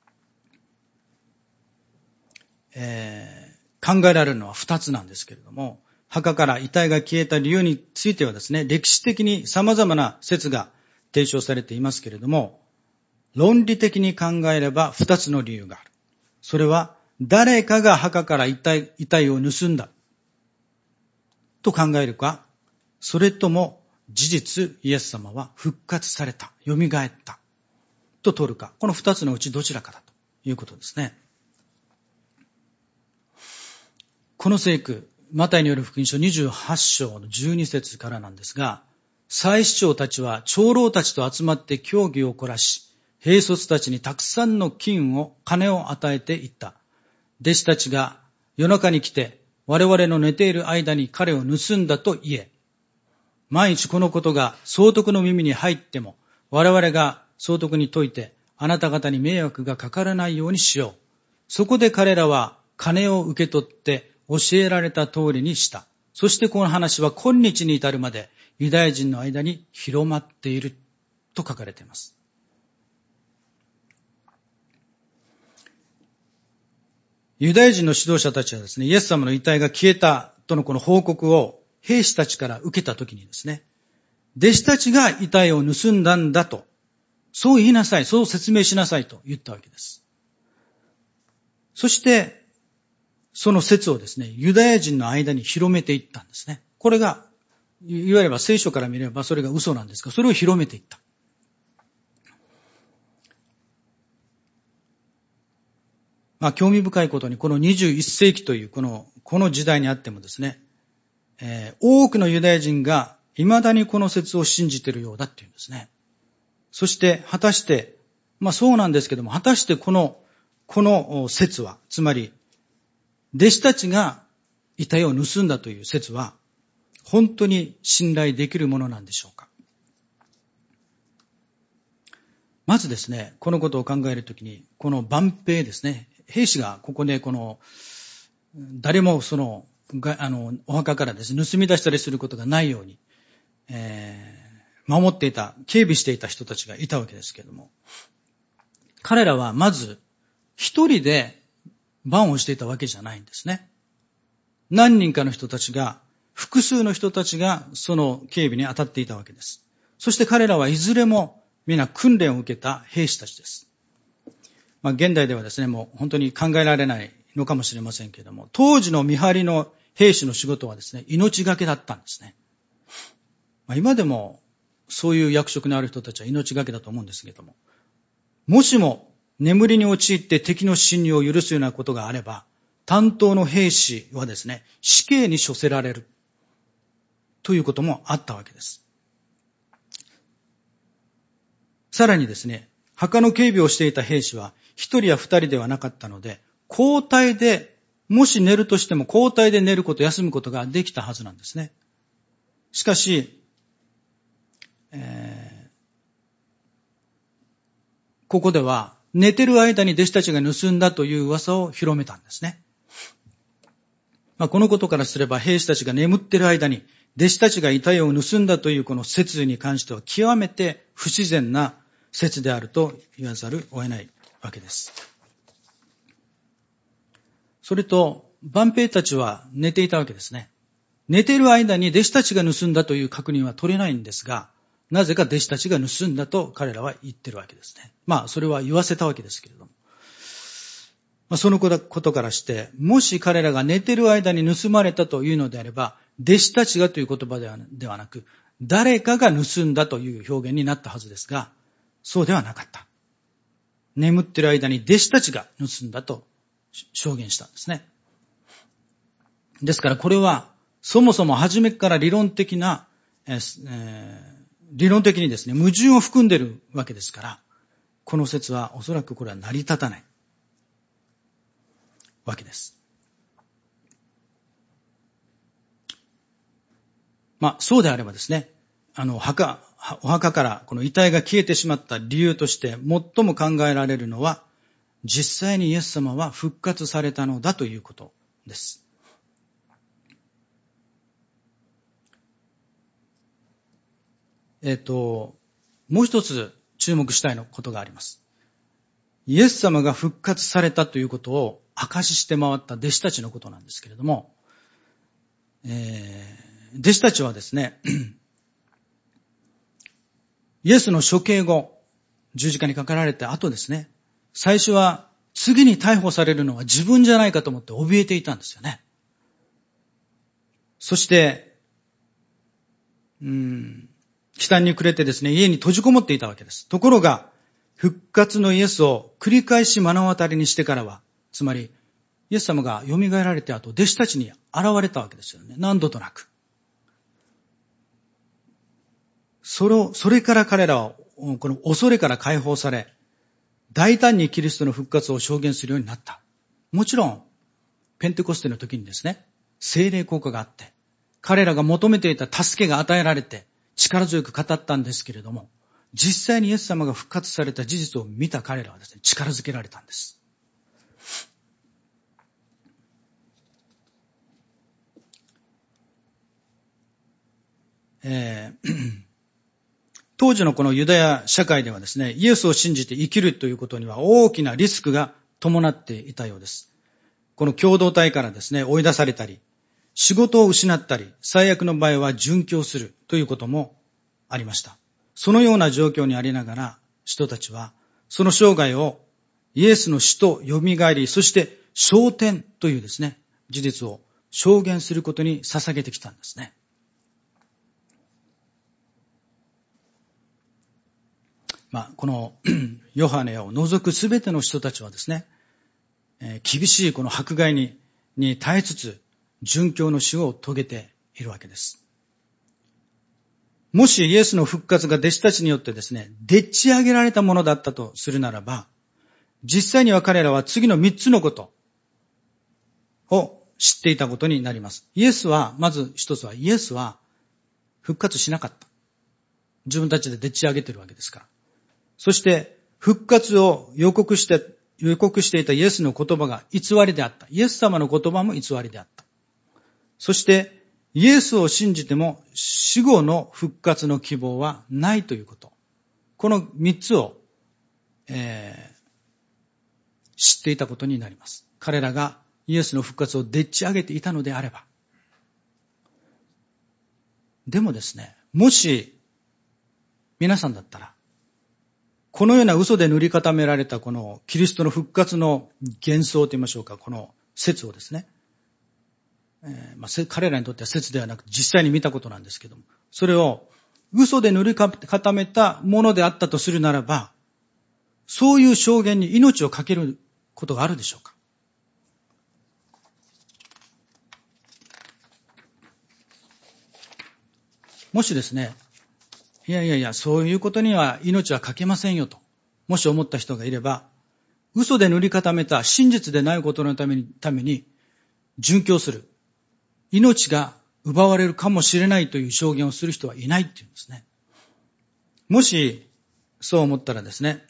えー、考えられるのは二つなんですけれども、墓から遺体が消えた理由についてはですね、歴史的に様々な説が提唱されていますけれども、論理的に考えれば二つの理由がある。それは、誰かが墓から遺体、遺体を盗んだと考えるか、それとも事実イエス様は復活された、蘇ったと取るか、この二つのうちどちらかだということですね。この聖句、マタイによる福音書にじゅうはち章のじゅうに節からなんですが、祭司長たちは長老たちと集まって協議を凝らし、兵卒たちにたくさんの金を、金を与えていった。弟子たちが夜中に来て、我々の寝ている間に彼を盗んだと言え。万一このことが総督の耳に入っても、我々が総督に説いて、あなた方に迷惑がかからないようにしよう。そこで彼らは金を受け取って教えられた通りにした。そしてこの話は今日に至るまでユダヤ人の間に広まっていると書かれています。ユダヤ人の指導者たちはですね、イエス様の遺体が消えたとのこの報告を兵士たちから受けたときにですね、弟子たちが遺体を盗んだんだと、そう言いなさい、そう説明しなさいと言ったわけです。そして、その説をですね、ユダヤ人の間に広めていったんですね。これが、いわゆる聖書から見ればそれが嘘なんですが、それを広めていった。まあ、興味深いことに、このにじゅういっ世紀というこの、この時代にあってもですね、えー、多くのユダヤ人が未だにこの説を信じているようだっていうんですね。そして、果たして、まあそうなんですけども、果たしてこの、この説は、つまり、弟子たちが遺体を盗んだという説は、本当に信頼できるものなんでしょうか。まずですね、このことを考えるときに、この万兵ですね、兵士がここでこの、誰もその、あの、お墓からですね、盗み出したりすることがないように、えー、守っていた、警備していた人たちがいたわけですけれども、彼らはまず、一人で番をしていたわけじゃないんですね。何人かの人たちが、複数の人たちがその警備に当たっていたわけです。そして彼らはいずれも皆訓練を受けた兵士たちです。まあ、現代ではですね、もう本当に考えられないのかもしれませんけれども、当時の見張りの兵士の仕事はですね、命がけだったんですね。まあ、今でもそういう役職のある人たちは命がけだと思うんですけれども、もしも眠りに陥って敵の侵入を許すようなことがあれば、担当の兵士はですね、死刑に処せられるということもあったわけです。さらにですね、墓の警備をしていた兵士は一人や二人ではなかったので、交代で、もし寝るとしても交代で寝ること、休むことができたはずなんですね。しかし、えー、ここでは寝てる間に弟子たちが盗んだという噂を広めたんですね。まあ、このことからすれば兵士たちが眠っている間に弟子たちが遺体を盗んだというこの説に関しては極めて不自然な説であると言わざるを得ないわけです。それと、万兵たちは寝ていたわけですね。寝ている間に弟子たちが盗んだという確認は取れないんですが、なぜか弟子たちが盗んだと彼らは言ってるわけですね。まあ、それは言わせたわけですけれども。まあ、そのことからして、もし彼らが寝ている間に盗まれたというのであれば、弟子たちがという言葉では、ではなく、誰かが盗んだという表現になったはずですが、そうではなかった。眠っている間に弟子たちが盗んだと証言したんですね。ですからこれは、そもそも初めから理論的な、えー、理論的にですね、矛盾を含んでいるわけですから、 この説はおそらくこれは成り立たないわけです。まあ、そうであればですね、あの、墓、お墓からこの遺体が消えてしまった理由として最も考えられるのは、実際にイエス様は復活されたのだということです。えっと、もう一つ注目したいことがあります。イエス様が復活されたということを証しして回った弟子たちのことなんですけれども、えー、弟子たちはですね、イエスの処刑後、十字架にかかられた後ですね、最初は次に逮捕されるのは自分じゃないかと思って怯えていたんですよね。そして、うーん、忌憚に暮れてですね、家に閉じこもっていたわけです。ところが、復活のイエスを繰り返し目の当たりにしてからは、つまり、イエス様が蘇られて後、弟子たちに現れたわけですよね。何度となく。それを、それから彼らは、この恐れから解放され、大胆にキリストの復活を証言するようになった。もちろん、ペンテコステの時にですね、聖霊効果があって、彼らが求めていた助けが与えられて、力強く語ったんですけれども、実際にイエス様が復活された事実を見た彼らはですね、力づけられたんです。えー、当時のこのユダヤ社会ではですね、イエスを信じて生きるということには大きなリスクが伴っていたようです。この共同体からですね、追い出されたり、仕事を失ったり、最悪の場合は殉教するということもありました。そのような状況にありながら、人たちはその生涯をイエスの死と蘇り、そして昇天というですね、事実を証言することに捧げてきたんですね。まあ、このヨハネを除くすべての人たちはですね、えー、厳しいこの迫害に、に耐えつつ、殉教の死を遂げているわけです。もしイエスの復活が弟子たちによってですね、でっち上げられたものだったとするならば、実際には彼らは次の三つのことを知っていたことになります。イエスは、まず一つは、イエスは復活しなかった。自分たちででっち上げているわけですから。そして、復活を予告して、予告していたイエスの言葉が偽りであった。イエス様の言葉も偽りであった。そして、イエスを信じても死後の復活の希望はないということ。この三つを、えー、知っていたことになります。彼らがイエスの復活をでっち上げていたのであれば。でもですね、もし皆さんだったら、このような嘘で塗り固められたこのキリストの復活の幻想と言いましょうか、この説をですね、えーまあ、彼らにとっては説ではなく実際に見たことなんですけども、それを嘘で塗り固めたものであったとするならば、そういう証言に命をかけることがあるでしょうか。もしですね、いやいやいや、そういうことには命はかけませんよと、もし思った人がいれば、嘘で塗り固めた真実でないことのために、ために殉教する。命が奪われるかもしれないという証言をする人はいないっていうんですね。もしそう思ったらですね、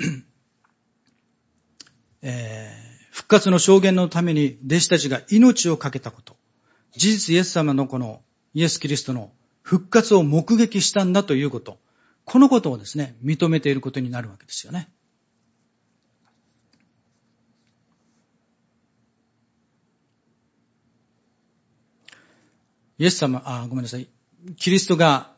えー、復活の証言のために弟子たちが命を懸けたこと、事実イエス様のこのイエス・キリストの復活を目撃したんだということ、このことをですね、認めていることになるわけですよね。イエス様、あ、ごめんなさい。キリストが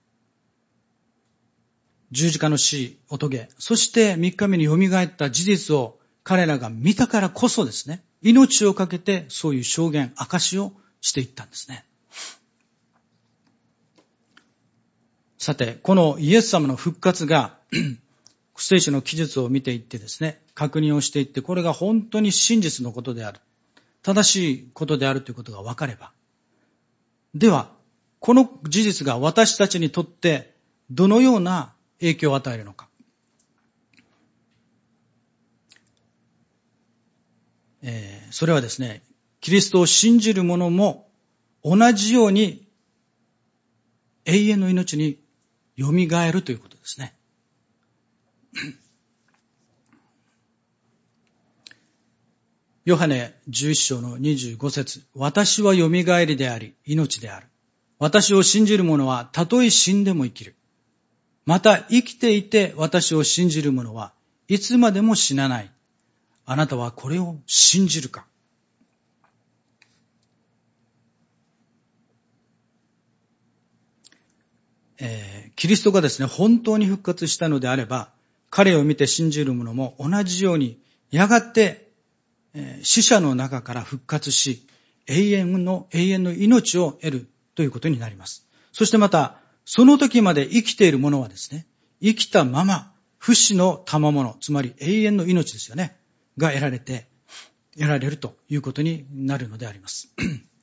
十字架の死を遂げ、そして三日目に蘇った事実を彼らが見たからこそですね、命をかけてそういう証言、証しをしていったんですね。さて、このイエス様の復活が聖書の記述を見ていってですね、確認をしていって、これが本当に真実のことである、正しいことであるということが分かれば、では、この事実が私たちにとってどのような影響を与えるのか。 えー、それはですね、キリストを信じる者も同じように永遠の命によみがえるということですね。ヨハネじゅういっ章のにじゅうご節、私はよみがえりであり、命である。私を信じる者はたとえ死んでも生きる。また生きていて私を信じる者はいつまでも死なない。あなたはこれを信じるか。えー、キリストがですね、本当に復活したのであれば、彼を見て信じる者も同じように、やがて、えー、死者の中から復活し、永遠の、永遠の命を得るということになります。そしてまた、その時まで生きている者はですね、生きたまま、不死の賜物、つまり永遠の命ですよね、が得られて、得られるということになるのであります。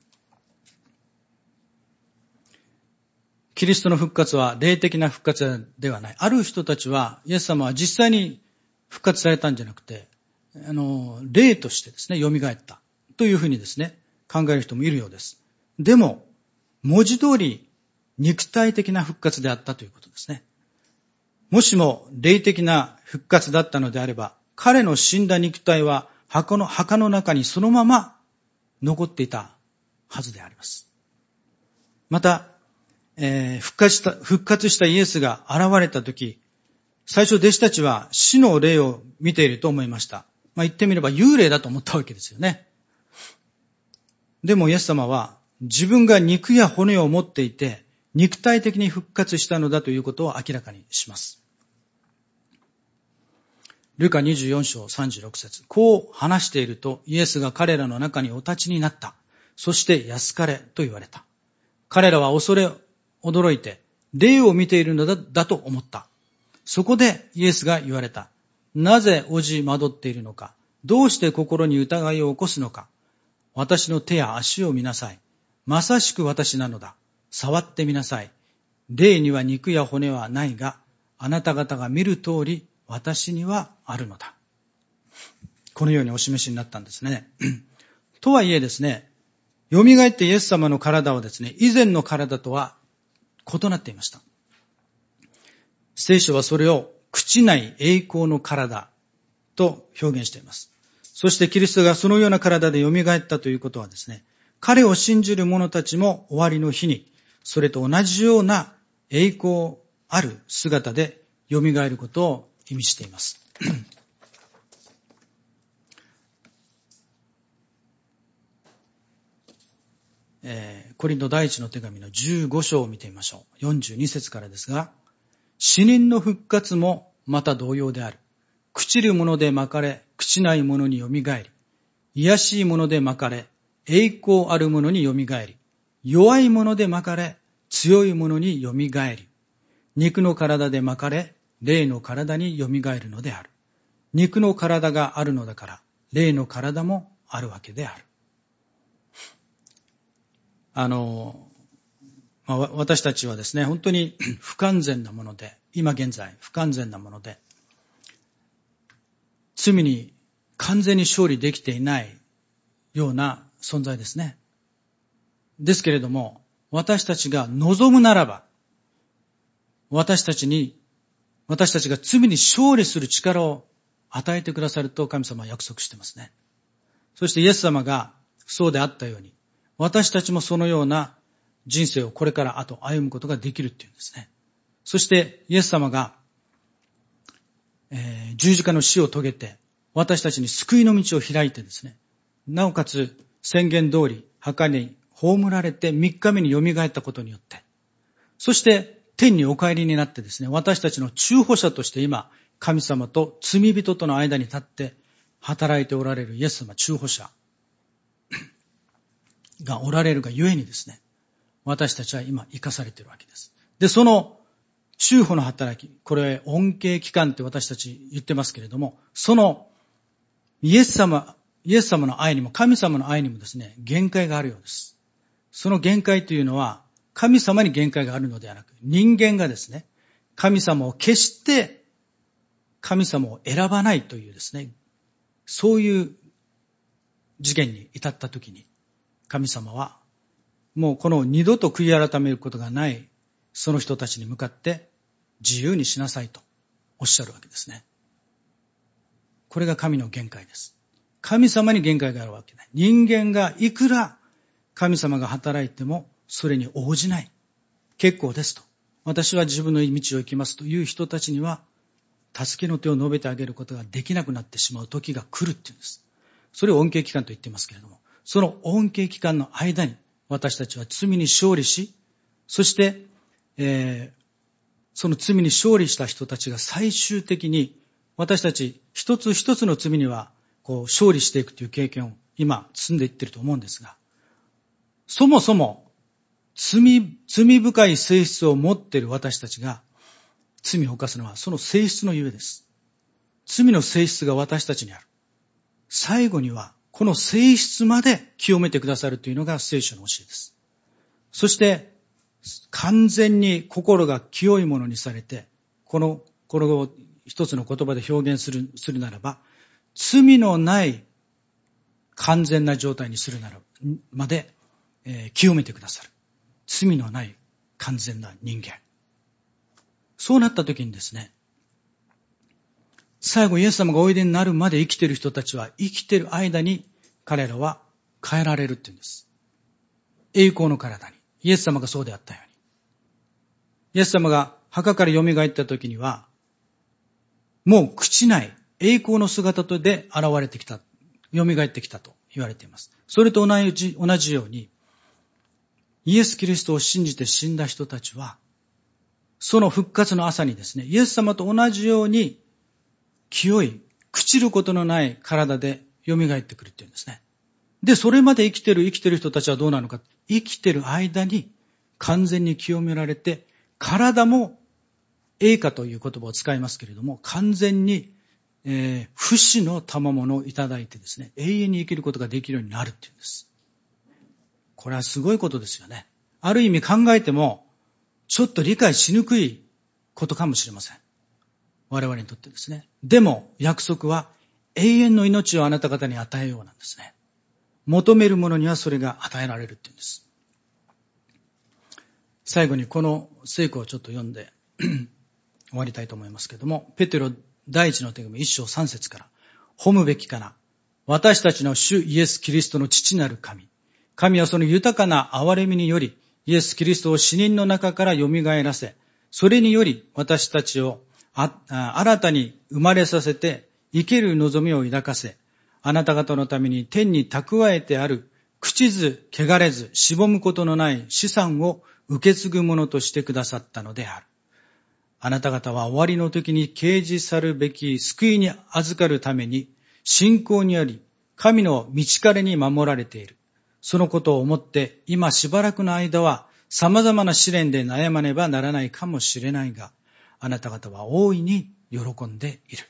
キリストの復活は霊的な復活ではない。ある人たちは、イエス様は実際に復活されたんじゃなくて、あの、霊としてですね、蘇ったというふうにですね、考える人もいるようです。でも、文字通り肉体的な復活であったということですね。もしも霊的な復活だったのであれば、彼の死んだ肉体は墓の、墓の中にそのまま残っていたはずであります。また、えー、復活した、復活したイエスが現れたとき、最初弟子たちは死の霊を見ていると思いました。まあ、言ってみれば幽霊だと思ったわけですよね。でもイエス様は自分が肉や骨を持っていて肉体的に復活したのだということを明らかにします。ルカにじゅうよん章さんじゅうろく節、こう話しているとイエスが彼らの中にお立ちになった。そして安かれと言われた。彼らは恐れ驚いて霊を見ているのだ、だと思った。そこでイエスが言われた。なぜおじ惑っているのか。どうして心に疑いを起こすのか。私の手や足を見なさい。まさしく私なのだ。触ってみなさい。霊には肉や骨はないが、あなた方が見る通り私にはあるのだ。このようにお示しになったんですね。とはいえですね、蘇ってイエス様の体はですね、以前の体とは異なっていました。聖書はそれを朽ちない栄光の体と表現しています。そしてキリストがそのような体で蘇ったということはですね、彼を信じる者たちも終わりの日に、それと同じような栄光ある姿で蘇ることを意味しています。えー、コリント第一の手紙のじゅうご章を見てみましょう。よんじゅうに節からですが、死人の復活もまた同様である。朽ちるものでまかれ、朽ちないものによみがえり、卑しいものでまかれ、栄光あるものによみがえり、弱いものでまかれ、強いものによみがえり、肉の体でまかれ、霊の体によみがえるのである。肉の体があるのだから、霊の体もあるわけである。あの、まあ、私たちはですね、本当に不完全なもので、今現在不完全なもので、罪に完全に勝利できていないような存在ですね。ですけれども、私たちが望むならば、私たちに、私たちが罪に勝利する力を与えてくださると神様は約束してますね。そしてイエス様がそうであったように、私たちもそのような人生をこれから後歩むことができるっていうんですね。そしてイエス様が、えー、十字架の死を遂げて私たちに救いの道を開いてですね、なおかつ宣言通り墓に葬られてみっかめによみがえったことによって、そして天にお帰りになってですね、私たちの中保者として今神様と罪人との間に立って働いておられるイエス様中保者がおられるがゆえにですね、私たちは今生かされているわけです。で、その中保の働き、これ恩恵期間って私たち言ってますけれども、そのイエス様、イエス様の愛にも神様の愛にもですね、限界があるようです。その限界というのは神様に限界があるのではなく、人間がですね、神様を決して神様を選ばないというですね、そういう事件に至った時に、神様はもうこの二度と悔い改めることがないその人たちに向かって自由にしなさいとおっしゃるわけですね。これが神の限界です。神様に限界があるわけない。人間がいくら神様が働いてもそれに応じない。結構ですと。私は自分の道を行きますという人たちには助けの手を述べてあげることができなくなってしまう時が来るっていうんです。それを恩恵期間と言っていますけれども、その恩恵期間の間に私たちは罪に勝利し、そして、えー、その罪に勝利した人たちが最終的に私たち一つ一つの罪にはこう勝利していくという経験を今積んでいっていると思うんですが、そもそも罪、罪深い性質を持っている私たちが罪を犯すのはその性質のゆえです。罪の性質が私たちにある。最後にはこの性質まで清めてくださるというのが聖書の教えです。そして完全に心が清いものにされて、この、これを一つの言葉で表現する、するならば、罪のない完全な状態にするならまで、えー、清めてくださる。罪のない完全な人間。そうなった時にですね、最後イエス様がおいでになるまで生きている人たちは生きている間に彼らは変えられるっていうんです。栄光の体に。イエス様がそうであったように。イエス様が墓から蘇った時には、もう朽ちない栄光の姿で現れてきた、蘇ってきたと言われています。それと同じ、同じように、イエス・キリストを信じて死んだ人たちは、その復活の朝にですね、イエス様と同じように、清い、朽ちることのない体で蘇ってくるっていうんですね。で、それまで生きてる生きてる人たちはどうなのか。生きてる間に完全に清められて、体も栄華という言葉を使いますけれども、完全に、えー、不死の賜物をいただいてですね、永遠に生きることができるようになるっていうんです。これはすごいことですよね。ある意味考えても、ちょっと理解しにくいことかもしれません。我々にとってですね。でも約束は永遠の命をあなた方に与えようなんですね。求める者にはそれが与えられるっていうんです。最後にこの聖句をちょっと読んで終わりたいと思いますけれども、ペテロ第一の手紙一章三節から、褒むべきかな。私たちの主イエス・キリストの父なる神。神はその豊かな憐れみにより、イエス・キリストを死人の中から蘇らせ、それにより私たちをあ新たに生まれさせて生ける望みを抱かせ、あなた方のために天に蓄えてある朽ちず汚れずしぼむことのない資産を受け継ぐものとしてくださったのである。あなた方は終わりの時に掲示さるべき救いに預かるために信仰により神の道からに守られている。そのことを思って今しばらくの間は様々な試練で悩まねばならないかもしれないが、あなた方は大いに喜んでいる。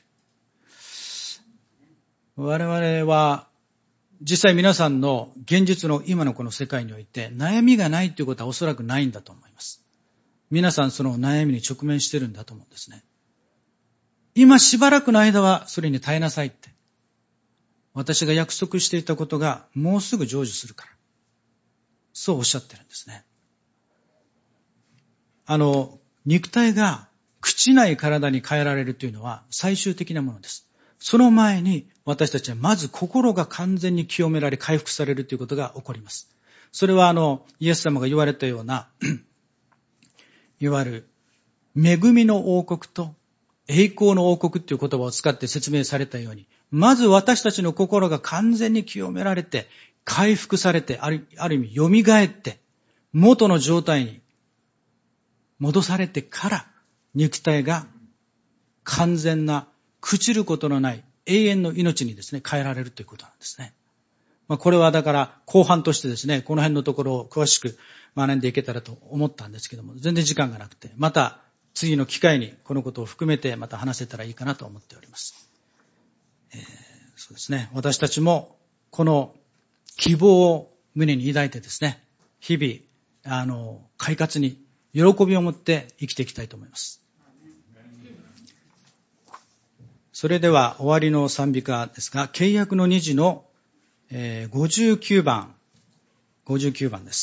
我々は実際皆さんの現実の今のこの世界において悩みがないということはおそらくないんだと思います。皆さんその悩みに直面しているんだと思うんですね。今しばらくの間はそれに耐えなさいって。私が約束していたことがもうすぐ成就するから。そうおっしゃってるんですね。あの、肉体が朽ちない体に変えられるというのは最終的なものです。その前に私たちはまず心が完全に清められ回復されるということが起こります。それはあの、イエス様が言われたような、いわゆる恵みの王国と栄光の王国という言葉を使って説明されたように、まず私たちの心が完全に清められて、回復されて、ある、ある意味蘇って、元の状態に戻されてから肉体が完全な朽ちることのない永遠の命にですね、変えられるということなんですね。まあ、これはだから後半としてですね、この辺のところを詳しく学んでいけたらと思ったんですけども、全然時間がなくて、また次の機会にこのことを含めてまた話せたらいいかなと思っております。えー、そうですね。私たちもこの希望を胸に抱いてですね、日々、あの、快活に喜びを持って生きていきたいと思います。それでは終わりの賛美歌ですが、契約のにじのえー、ごじゅうきゅうばん、ごじゅうきゅうばんです。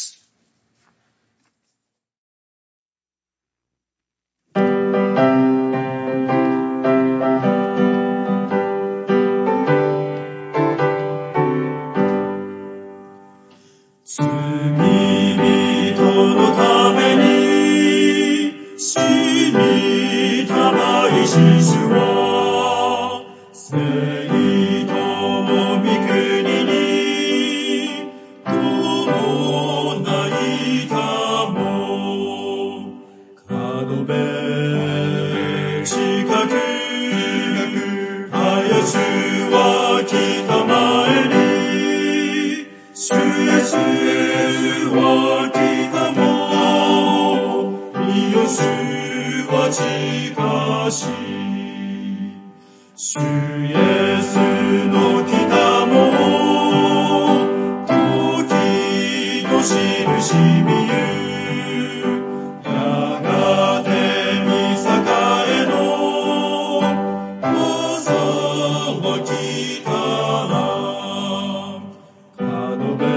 罪人のために死にたまいし主は生と御国に伴いたも角べ近くあや主は来たまえに主イエスは来たも見よ主は近し主イエスの来たも時の印見ゆやがて見栄えの朝は来たら角べ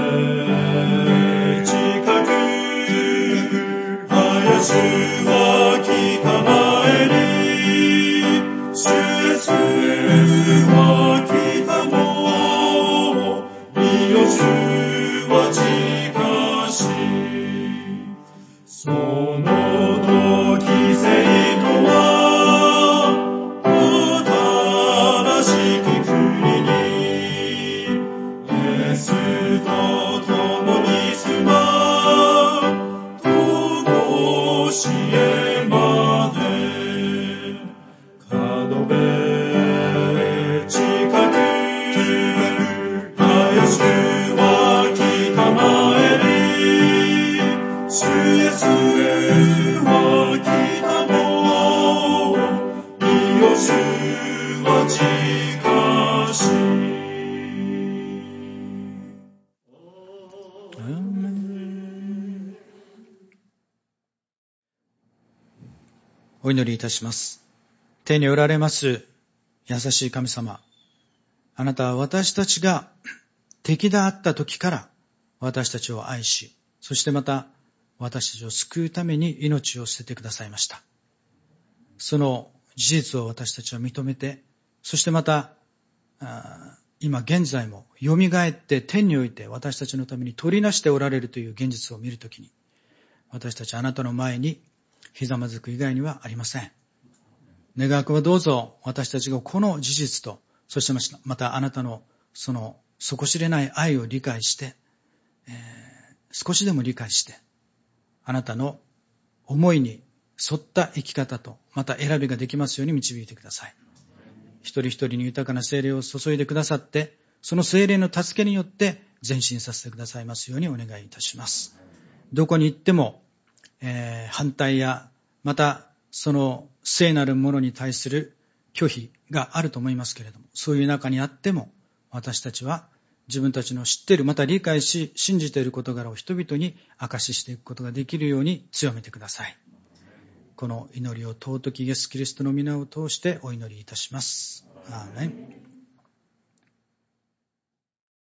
近くあや主は来たまえに主イエスは来たも見よ主は近しその時生徒は新しき国にイエスと共に住まとごしえまで角べ近くあや主は来たまえに主イエスは来たも見よ主は近しお祈りいたします。天におられます優しい神様、あなたは私たちが敵であった時から私たちを愛し、そしてまた私たちを救うために命を捨ててくださいました。その事実を私たちは認めて、そしてまた今現在もよみがえって天において私たちのために取りなしておられるという現実を見るときに、私たちあなたの前にひざまずく以外にはありません。願わくはどうぞ私たちがこの事実と、そしてまたあなたのその底知れない愛を理解して、えー、少しでも理解して、あなたの思いに沿った生き方とまた選びができますように導いてください。一人一人に豊かな聖霊を注いでくださって、その聖霊の助けによって前進させてくださいますようにお願いいたします。どこに行っても、えー、反対やまたその聖なるものに対する拒否があると思いますけれども、そういう中にあっても私たちは自分たちの知っているまた理解し信じている事柄を人々に証ししていくことができるように強めてください。この祈りを尊きイエスキリストの皆を通してお祈りいたします。アーメン。